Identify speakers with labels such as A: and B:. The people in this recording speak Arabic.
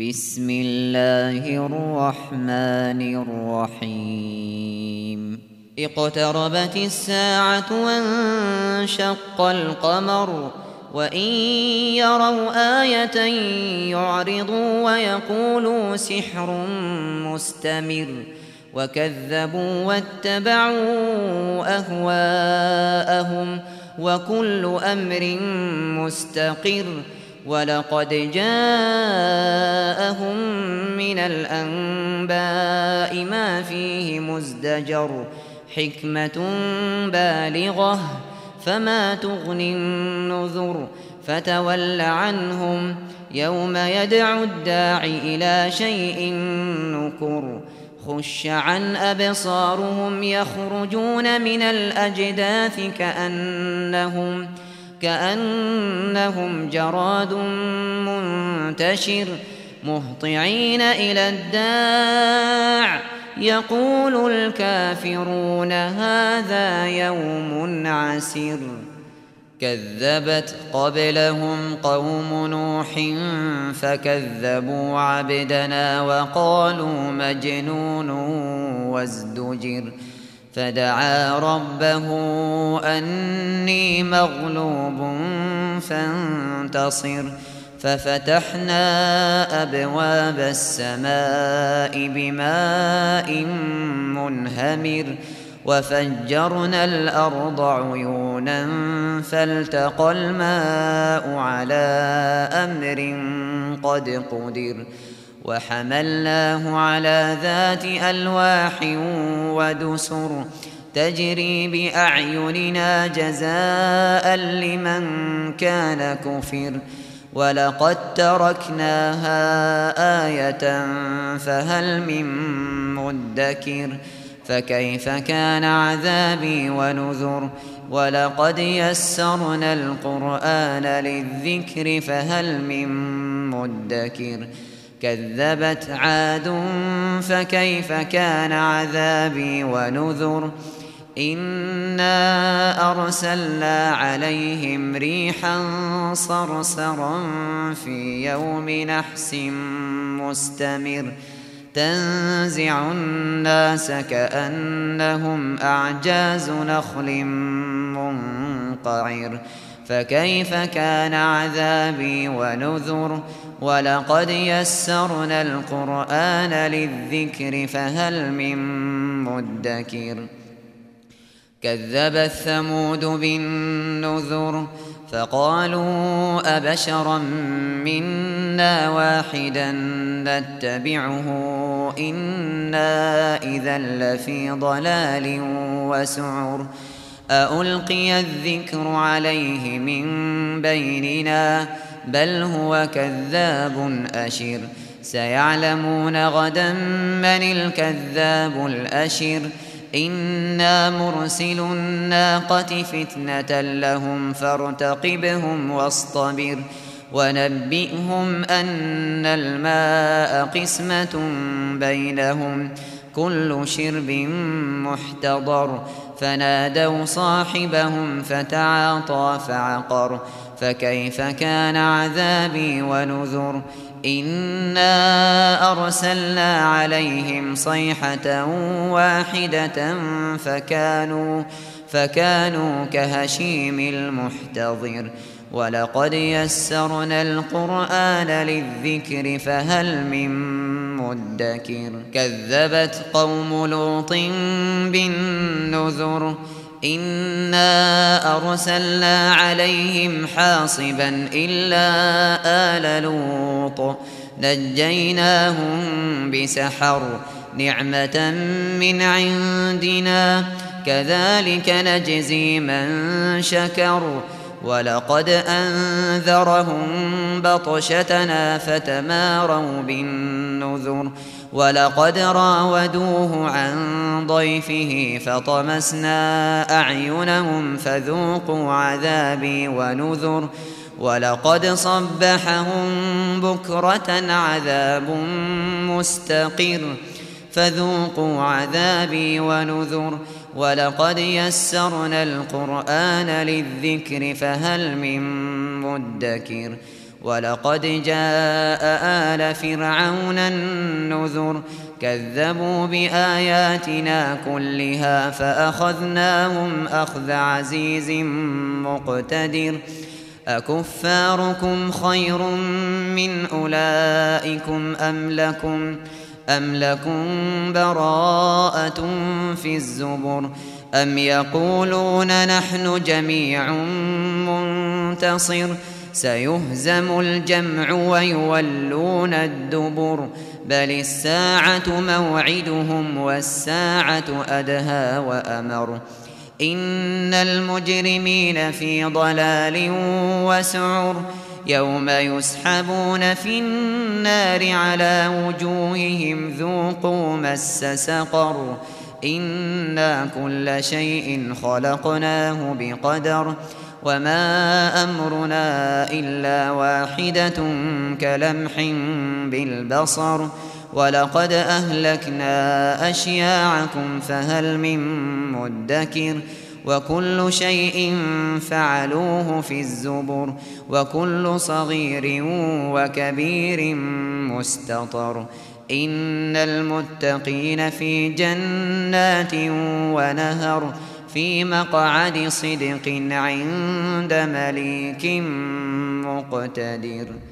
A: بسم الله الرحمن الرحيم اقتربت الساعة وانشق القمر وإن يروا آية يعرضوا ويقولوا سحر مستمر وكذبوا واتبعوا أهواءهم وكل أمر مستقر ولقد جاءهم من الأنباء ما فيه مزدجر حكمة بالغة فما تغني النذر فتول عنهم يوم يدعو الداع إلى شيء نكر خش عن أبصارهم يخرجون من الأجداث كأنهم جراد منتشر مهطعين إلى الداع يقول الكافرون هذا يوم عسر كذبت قبلهم قوم نوح فكذبوا عبدنا وقالوا مجنون وازدجر فدعا ربه أني مغلوب فانتصر ففتحنا أبواب السماء بماء منهمر وفجرنا الأرض عيونا فالتقى الماء على أمر قد قدر وحملناه على ذات ألواح ودسر تجري بأعيننا جزاء لمن كان كفر ولقد تركناها آية فهل من مدكر فكيف كان عذابي ونذر ولقد يسرنا القرآن للذكر فهل من مدكر كذبت عاد فكيف كان عذابي ونذر إنا أرسلنا عليهم ريحا صرصرا في يوم نحس مستمر تنزع الناس كأنهم أعجاز نخل منقعر فكيف كان عذابي ونذر ولقد يسرنا القرآن للذكر فهل من مدكر كذبت ثمود بالنذر فقالوا أبشرا منا واحدا نتبعه إنا إذا لفي ضلال وسعر أألقي الذكر عليه من بيننا بل هو كذاب أشر سيعلمون غدا من الكذاب الأشر إنا مرسل الناقة فتنة لهم فارتقبهم واصطبر ونبئهم أن الماء قسمة بينهم كل شرب محتضر فنادوا صاحبهم فتعاطى فعقر فكيف كان عذابي ونذر إنا أرسلنا عليهم صيحة واحدة فكانوا كهشيم المحتضر ولقد يسرنا القرآن للذكر فهل من مدكر كذبت قوم لوط بالنذر إنا أرسلنا عليهم حاصبا إلا آل لوط نجيناهم بسحر نعمة من عندنا كذلك نجزي من شكر ولقد أنذرهم بطشتنا فتماروا بالنذر ولقد راودوه عن ضيفه فطمسنا أعينهم فذوقوا عذابي ونذر ولقد صبحهم بكرة عذاب مستقر فذوقوا عذابي ونذر ولقد يسرنا القرآن للذكر فهل من مدكر ولقد جاء آل فرعون النذر كذبوا بآياتنا كلها فأخذناهم أخذ عزيز مقتدر أكفاركم خير من أولئكم أم لكم براءة في الزبر أم يقولون نحن جميع منتصر سيهزم الجمع ويولون الدبر بل الساعة موعدهم والساعة أدهى وأمر إن المجرمين في ضلال وسعر يوم يسحبون في النار على وجوههم ذوقوا مس سقر إنا كل شيء خلقناه بقدر وما أمرنا إلا واحدة كلمح بالبصر ولقد أهلكنا أشياعكم فهل من مدكر وكل شيء فعلوه في الزبر وكل صغير وكبير مستطر إن المتقين في جنات ونهر في مقعد صدق عند مليك مقتدر.